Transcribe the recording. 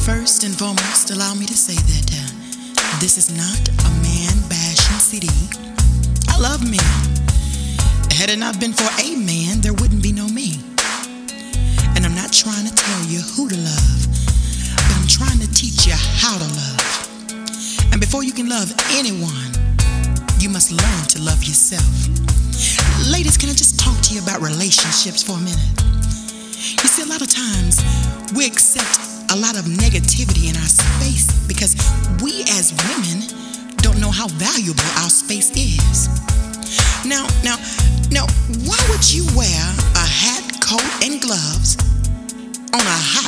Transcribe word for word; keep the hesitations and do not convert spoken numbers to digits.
First and foremost, allow me to say that uh, this is not a man-bashing C D. I love men. Had it not been for a man, there wouldn't be no me. And I'm not trying to tell you who to love, but I'm trying to teach you how to love. And before you can love anyone, you must learn to love yourself. Ladies, can I just talk to you about relationships for a minute? You see, a lot of times we accept a lot of negativity in our space because we as women don't know how valuable our space is. Now, now, now, why would you wear a hat, coat, and gloves on a hot